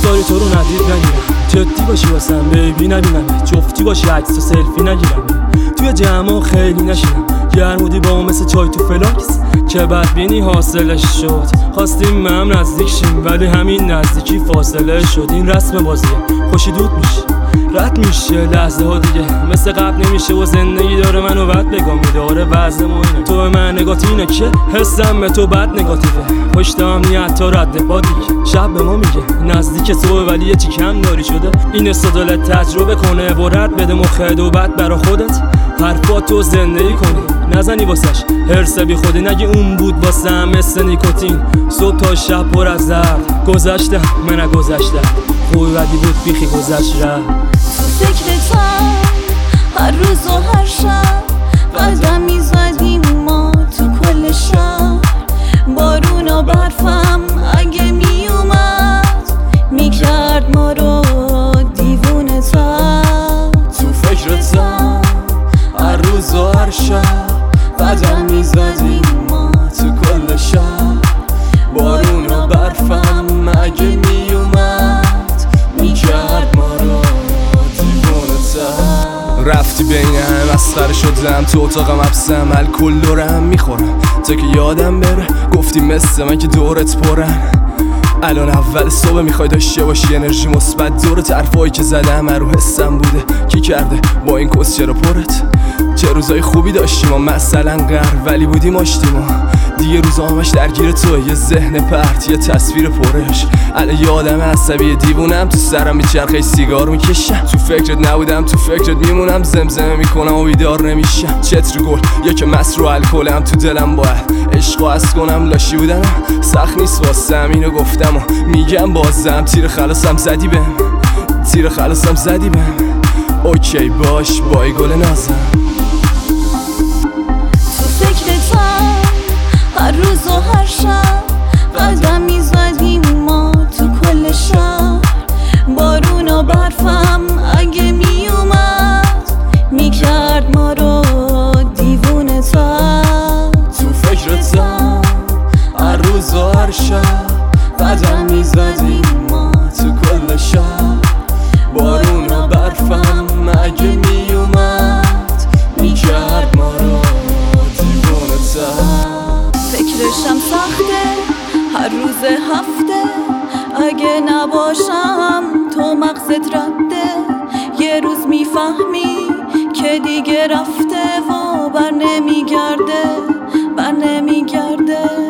استوری تو رو ندید نگیرم، جدی باشی واسم بیبی نبینم، جفتی باشی عکس و سلفی نگیرم، توی جمع خیلی نشینم، گرمودی با مثل چای تو فلاکس که بدبینی حاصلش شد. خواستیم مهم نزدیک شیم ولی همین نزدیکی فاصله شد. این رسم بازیه، خوشی دود میشه رد میشه لحظه ها دیگه مثل قبل نمیشه و زندگی داره منو بد بگاه میداره. وزن ما اینه تو به من نگاتی اینه که حسم به تو بد نگاتیوه، پشت هم نیت تا رد پا دیگه. شب به ما میگه نزدیک صبح ولی یه چی کم داری شده. این استدلال تجربه کنه و رد بده مخد و بد برا خودت حرفاتو زندگی کنی، نزنی واسش هرس بی خودی. نگی اون بود واسم مثل نیکوتین، صبح تا شب پر از درد گذشته من نگذشته، خوبی بدی بود بیخی گذشت رفت. تو فکرتم هر روز و هر شب قدم میزدیم ما تو کل شهر. بارون و برفم اگه میومد میکرد ما رو دیوونه تر. تو فکرتم هر روز و هر شب قدم میزدیم ما تو کل شهر. بارون و برفم اگه میومد میکرد ما رو دیوونه تر. رفتی بین هم مسخره شدم تو اتاقم حبسم، الکل دارم میخورم تا که یادم بره. گفتی مثل من که دورت پرن، الان اول صبح میخوای داشته باشی انرژی مثبت. دور حرفایی که زدم رو حسم بوده کی کرده با این کس چرا پرت. چه روزای خوبی داشتیم ما مثلا قهر ولی بودیم آشتیم ما دیگه. روزا همش درگیر تو، یه ذهن پرت یه تصویر پرش. الان یادم عصبی دیوونم تو سرم میچرخه سیگار میکشم. تو فکرت نبودم تو فکرت میمونم، زمزمه میکنم و بیدار نمیشم. چتر گل یا که مست رو الکلم تو دلم باید عشقو از کنم. لاشی بودم سخت نیست واسم اینو گفتم و میگم بازم. تیر خلاصم زدی بهم، تیر خلاصم زدی بهم. اوکی باش بای گل نازم. تو فکرتم هر روز و هر شب قدم میزدیم ما تو کل شهر. بارون و برفم اگه میومد میکرد ما رو دیوونه تر. تو فکرتم هر روز و هر شب قدم میزدیم ما تو کل شهر. بارون و برفم اگه میومد میکرد ما رو دیوونه تر. فکرشم سخته هر روز هفته، اگه نباشم تو مغزت رده. یه روز میفهمی که دیگه رفته و بر نمیگرده، بر نمیگرده.